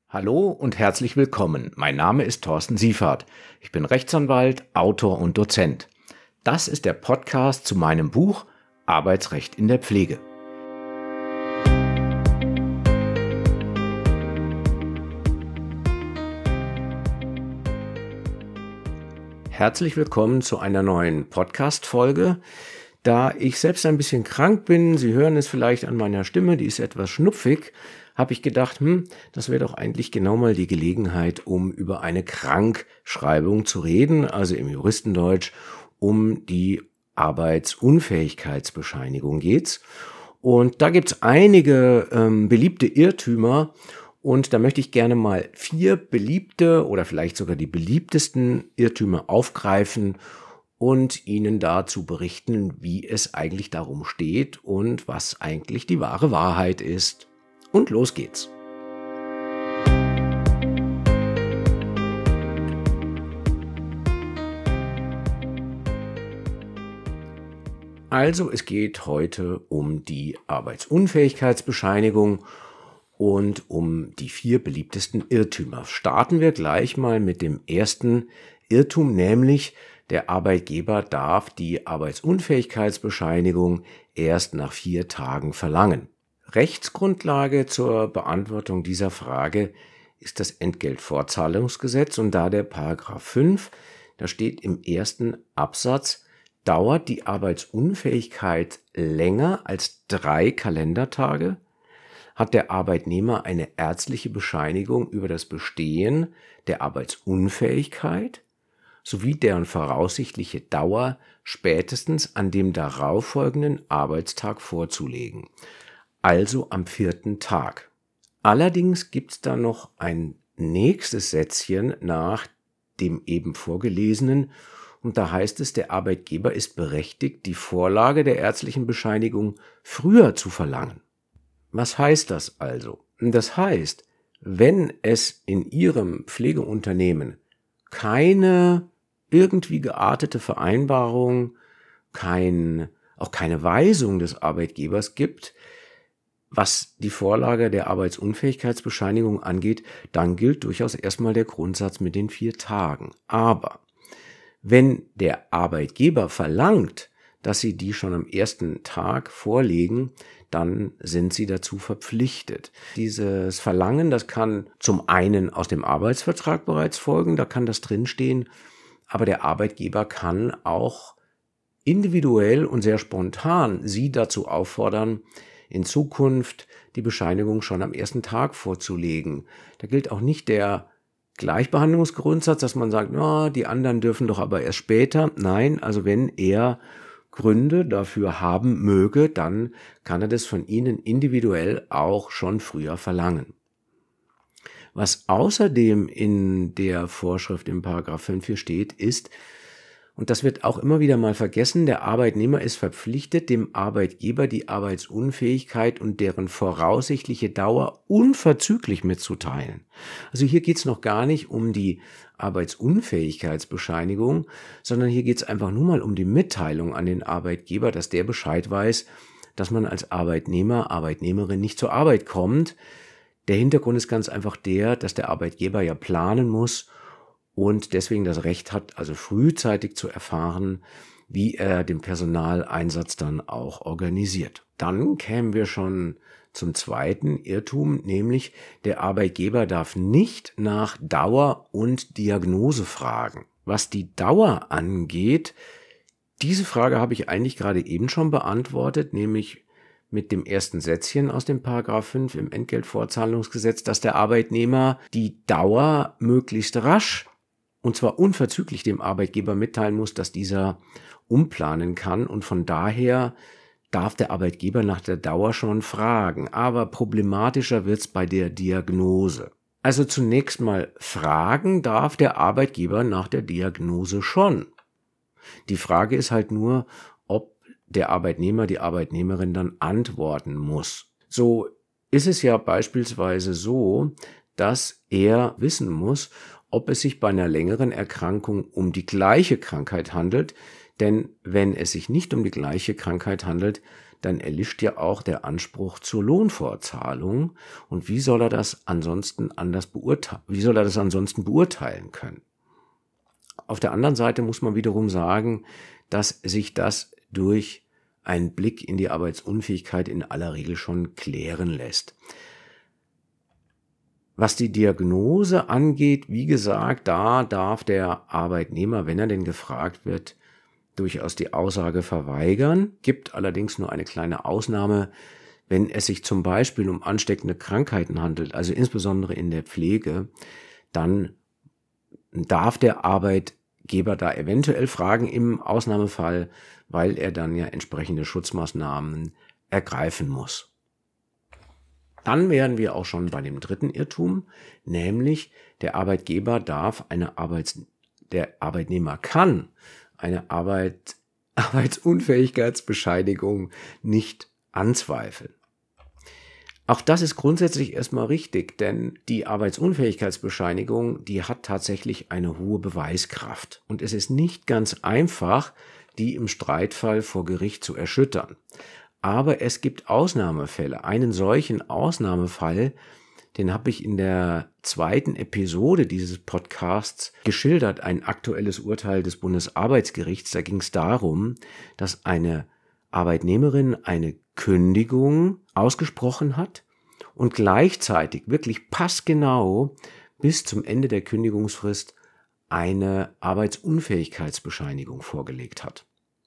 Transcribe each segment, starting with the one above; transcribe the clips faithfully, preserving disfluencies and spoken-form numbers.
Hallo und herzlich willkommen. Mein Name ist Thorsten Siefert. Ich bin Rechtsanwalt, Autor und Dozent. Das ist der Podcast zu meinem Buch Arbeitsrecht in der Pflege. Herzlich willkommen zu einer neuen Podcast-Folge. Da ich selbst ein bisschen krank bin, Sie hören es vielleicht an meiner Stimme, die ist etwas schnupfig, habe ich gedacht, hm, das wäre doch eigentlich genau mal die Gelegenheit, um über eine Krankschreibung zu reden, also im Juristendeutsch um die Arbeitsunfähigkeitsbescheinigung geht's. Und da gibt's einige ähm, beliebte Irrtümer und da möchte ich gerne mal vier beliebte oder vielleicht sogar die beliebtesten Irrtümer aufgreifen und Ihnen dazu berichten, wie es eigentlich darum steht und was eigentlich die wahre Wahrheit ist. Und los geht's. Also es geht heute um die Arbeitsunfähigkeitsbescheinigung und um die vier beliebtesten Irrtümer. Starten wir gleich mal mit dem ersten Irrtum, nämlich der Arbeitgeber darf die Arbeitsunfähigkeitsbescheinigung erst nach vier Tagen verlangen. Rechtsgrundlage zur Beantwortung dieser Frage ist das Entgeltfortzahlungsgesetz und da der Paragraph fünf, da steht im ersten Absatz, dauert die Arbeitsunfähigkeit länger als drei Kalendertage, hat der Arbeitnehmer eine ärztliche Bescheinigung über das Bestehen der Arbeitsunfähigkeit sowie deren voraussichtliche Dauer spätestens an dem darauffolgenden Arbeitstag vorzulegen, also am vierten Tag. Allerdings gibt es da noch ein nächstes Sätzchen nach dem eben vorgelesenen und da heißt es, der Arbeitgeber ist berechtigt, die Vorlage der ärztlichen Bescheinigung früher zu verlangen. Was heißt das also? Das heißt, wenn es in Ihrem Pflegeunternehmen keine irgendwie geartete Vereinbarung, kein, auch keine Weisung des Arbeitgebers gibt, was die Vorlage der Arbeitsunfähigkeitsbescheinigung angeht, dann gilt durchaus erstmal der Grundsatz mit den vier Tagen. Aber wenn der Arbeitgeber verlangt, dass Sie die schon am ersten Tag vorlegen, dann sind Sie dazu verpflichtet. Dieses Verlangen, das kann zum einen aus dem Arbeitsvertrag bereits folgen, da kann das drinstehen, aber der Arbeitgeber kann auch individuell und sehr spontan Sie dazu auffordern, in Zukunft die Bescheinigung schon am ersten Tag vorzulegen. Da gilt auch nicht der Gleichbehandlungsgrundsatz, dass man sagt, ja, die anderen dürfen doch aber erst später. Nein, also wenn er Gründe dafür haben möge, dann kann er das von Ihnen individuell auch schon früher verlangen. Was außerdem in der Vorschrift im Paragraph fünf hier steht, ist, und das wird auch immer wieder mal vergessen, der Arbeitnehmer ist verpflichtet, dem Arbeitgeber die Arbeitsunfähigkeit und deren voraussichtliche Dauer unverzüglich mitzuteilen. Also hier geht es noch gar nicht um die Arbeitsunfähigkeitsbescheinigung, sondern hier geht es einfach nur mal um die Mitteilung an den Arbeitgeber, dass der Bescheid weiß, dass man als Arbeitnehmer, Arbeitnehmerin nicht zur Arbeit kommt. Der Hintergrund ist ganz einfach der, dass der Arbeitgeber ja planen muss und deswegen das Recht hat, also frühzeitig zu erfahren, wie er den Personaleinsatz dann auch organisiert. Dann kämen wir schon zum zweiten Irrtum, nämlich der Arbeitgeber darf nicht nach Dauer und Diagnose fragen. Was die Dauer angeht, diese Frage habe ich eigentlich gerade eben schon beantwortet, nämlich mit dem ersten Sätzchen aus dem Paragraph fünf im Entgeltfortzahlungsgesetz, dass der Arbeitnehmer die Dauer möglichst rasch und zwar unverzüglich dem Arbeitgeber mitteilen muss, dass dieser umplanen kann und von daher darf der Arbeitgeber nach der Dauer schon fragen. Aber problematischer wird's bei der Diagnose. Also zunächst mal fragen darf der Arbeitgeber nach der Diagnose schon. Die Frage ist halt nur, ob der Arbeitnehmer, die Arbeitnehmerin dann antworten muss. So ist es ja beispielsweise so, dass er wissen muss, ob es sich bei einer längeren Erkrankung um die gleiche Krankheit handelt, denn wenn es sich nicht um die gleiche Krankheit handelt, dann erlischt ja auch der Anspruch zur Lohnfortzahlung. Und wie soll er das ansonsten anders beurteilen? Wie soll er das ansonsten beurteilen können? Auf der anderen Seite muss man wiederum sagen, dass sich das durch einen Blick in die Arbeitsunfähigkeit in aller Regel schon klären lässt. Was die Diagnose angeht, wie gesagt, da darf der Arbeitnehmer, wenn er denn gefragt wird, durchaus die Aussage verweigern, gibt allerdings nur eine kleine Ausnahme, wenn es sich zum Beispiel um ansteckende Krankheiten handelt, also insbesondere in der Pflege, dann darf der Arbeitgeber da eventuell fragen im Ausnahmefall, weil er dann ja entsprechende Schutzmaßnahmen ergreifen muss. Dann wären wir auch schon bei dem dritten Irrtum, nämlich der Arbeitgeber darf eine Arbeits, der Arbeitnehmer kann eine Arbeit, Arbeitsunfähigkeitsbescheinigung nicht anzweifeln. Auch das ist grundsätzlich erstmal richtig, denn die Arbeitsunfähigkeitsbescheinigung, die hat tatsächlich eine hohe Beweiskraft. Und es ist nicht ganz einfach, die im Streitfall vor Gericht zu erschüttern. Aber es gibt Ausnahmefälle. Einen solchen Ausnahmefall, den habe ich in der zweiten Episode dieses Podcasts geschildert, ein aktuelles Urteil des Bundesarbeitsgerichts. Da ging es darum, dass eine Arbeitnehmerin eine Kündigung ausgesprochen hat und gleichzeitig wirklich passgenau bis zum Ende der Kündigungsfrist eine Arbeitsunfähigkeitsbescheinigung vorgelegt hat.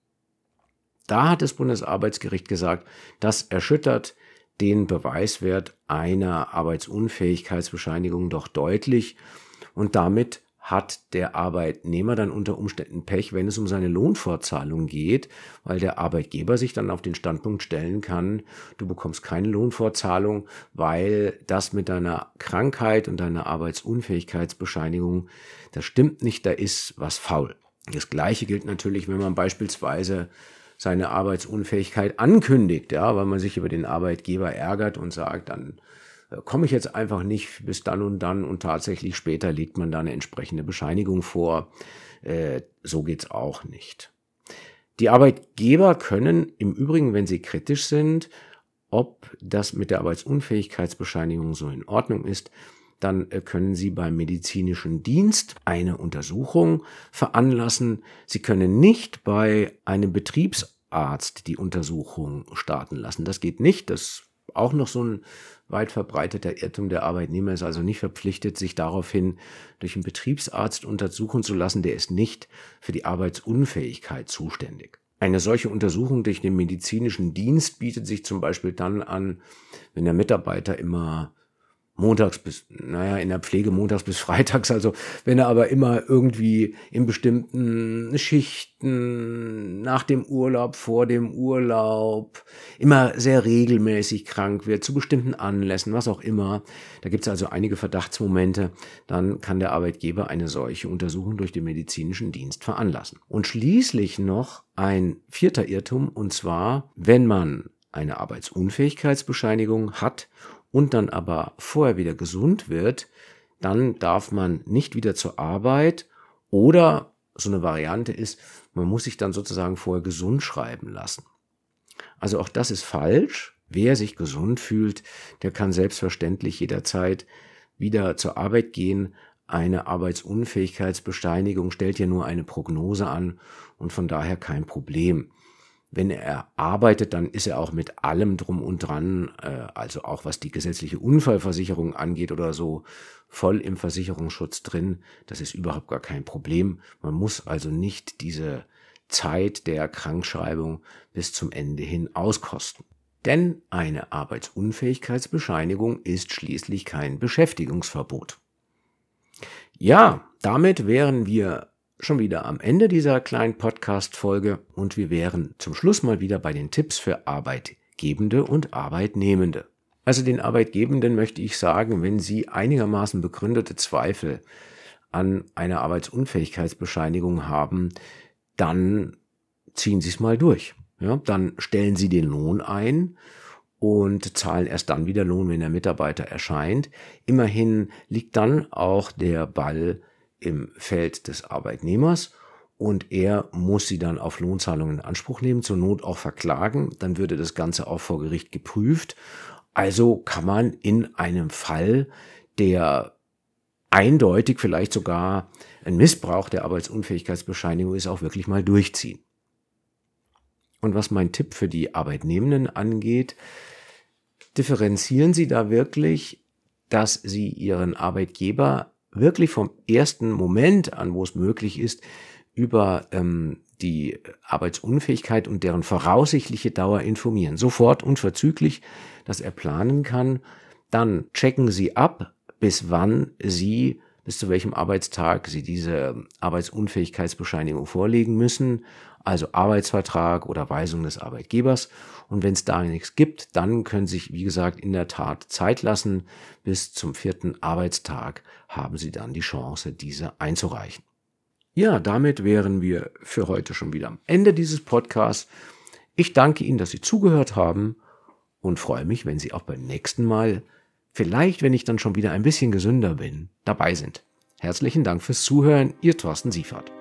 Da hat das Bundesarbeitsgericht gesagt, das erschüttert den Beweiswert einer Arbeitsunfähigkeitsbescheinigung doch deutlich und damit hat der Arbeitnehmer dann unter Umständen Pech, wenn es um seine Lohnfortzahlung geht, weil der Arbeitgeber sich dann auf den Standpunkt stellen kann, du bekommst keine Lohnfortzahlung, weil das mit deiner Krankheit und deiner Arbeitsunfähigkeitsbescheinigung, das stimmt nicht, da ist was faul. Das Gleiche gilt natürlich, wenn man beispielsweise seine Arbeitsunfähigkeit ankündigt, ja, weil man sich über den Arbeitgeber ärgert und sagt, dann äh, komme ich jetzt einfach nicht bis dann und dann und tatsächlich später legt man da eine entsprechende Bescheinigung vor. Äh, so geht's auch nicht. Die Arbeitgeber können im Übrigen, wenn sie kritisch sind, ob das mit der Arbeitsunfähigkeitsbescheinigung so in Ordnung ist, dann können Sie beim medizinischen Dienst eine Untersuchung veranlassen. Sie können nicht bei einem Betriebsarzt die Untersuchung starten lassen. Das geht nicht. Das ist auch noch so ein weit verbreiteter Irrtum. Der Arbeitnehmer ist also nicht verpflichtet, sich daraufhin durch einen Betriebsarzt untersuchen zu lassen. Der ist nicht für die Arbeitsunfähigkeit zuständig. Eine solche Untersuchung durch den medizinischen Dienst bietet sich zum Beispiel dann an, wenn der Mitarbeiter immer montags bis, naja, in der Pflege montags bis freitags, also wenn er aber immer irgendwie in bestimmten Schichten, nach dem Urlaub, vor dem Urlaub, immer sehr regelmäßig krank wird, zu bestimmten Anlässen, was auch immer, da gibt es also einige Verdachtsmomente, dann kann der Arbeitgeber eine solche Untersuchung durch den medizinischen Dienst veranlassen. Und schließlich noch ein vierter Irrtum, und zwar, wenn man eine Arbeitsunfähigkeitsbescheinigung hat und dann aber vorher wieder gesund wird, dann darf man nicht wieder zur Arbeit oder so eine Variante ist, man muss sich dann sozusagen vorher gesund schreiben lassen. Also auch das ist falsch. Wer sich gesund fühlt, der kann selbstverständlich jederzeit wieder zur Arbeit gehen. Eine Arbeitsunfähigkeitsbescheinigung stellt ja nur eine Prognose an und von daher kein Problem. Wenn er arbeitet, dann ist er auch mit allem drum und dran, also auch was die gesetzliche Unfallversicherung angeht oder so, voll im Versicherungsschutz drin. Das ist überhaupt gar kein Problem. Man muss also nicht diese Zeit der Krankschreibung bis zum Ende hin auskosten. Denn eine Arbeitsunfähigkeitsbescheinigung ist schließlich kein Beschäftigungsverbot. Ja, damit wären wir schon wieder am Ende dieser kleinen Podcast-Folge und wir wären zum Schluss mal wieder bei den Tipps für Arbeitgebende und Arbeitnehmende. Also den Arbeitgebenden möchte ich sagen, wenn Sie einigermaßen begründete Zweifel an einer Arbeitsunfähigkeitsbescheinigung haben, dann ziehen Sie es mal durch. Ja, dann stellen Sie den Lohn ein und zahlen erst dann wieder Lohn, wenn der Mitarbeiter erscheint. Immerhin liegt dann auch der Ball im Feld des Arbeitnehmers und er muss sie dann auf Lohnzahlungen in Anspruch nehmen, zur Not auch verklagen. Dann würde das Ganze auch vor Gericht geprüft. Also kann man in einem Fall, der eindeutig vielleicht sogar ein Missbrauch der Arbeitsunfähigkeitsbescheinigung ist, auch wirklich mal durchziehen. Und was mein Tipp für die Arbeitnehmenden angeht, differenzieren Sie da wirklich, dass Sie Ihren Arbeitgeber wirklich vom ersten Moment an, wo es möglich ist, über ähm, die Arbeitsunfähigkeit und deren voraussichtliche Dauer informieren. Sofort unverzüglich, dass er planen kann. Dann checken Sie ab, bis wann Sie, bis zu welchem Arbeitstag Sie diese Arbeitsunfähigkeitsbescheinigung vorlegen müssen, also Arbeitsvertrag oder Weisung des Arbeitgebers. Und wenn es da nichts gibt, dann können Sie sich, wie gesagt, in der Tat Zeit lassen. Bis zum vierten Arbeitstag haben Sie dann die Chance, diese einzureichen. Ja, damit wären wir für heute schon wieder am Ende dieses Podcasts. Ich danke Ihnen, dass Sie zugehört haben und freue mich, wenn Sie auch beim nächsten Mal, vielleicht wenn ich dann schon wieder ein bisschen gesünder bin, dabei sind. Herzlichen Dank fürs Zuhören, Ihr Thorsten Siefert.